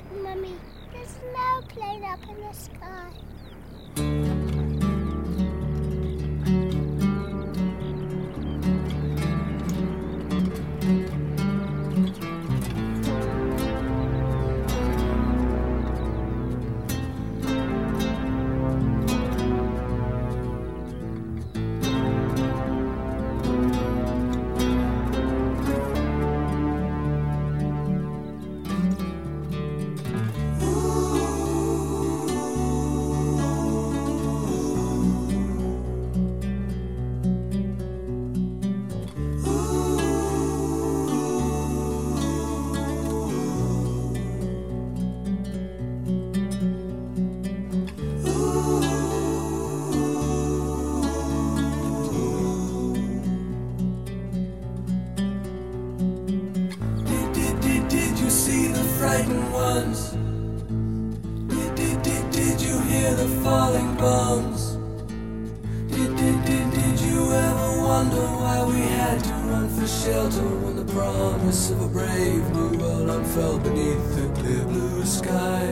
Mummy, there's no plane up in the sky. Frightened ones. Did you hear the falling bombs? Did you ever wonder why we had to run for shelter when the promise of a brave new world unfurled beneath the clear blue sky?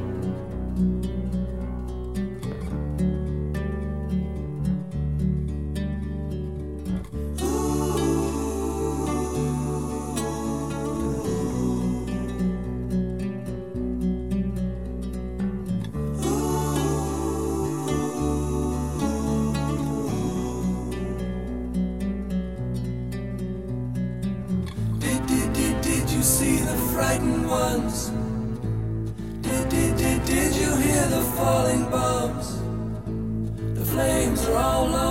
Did you see the frightened ones? Did you hear the falling bombs? The flames are all low.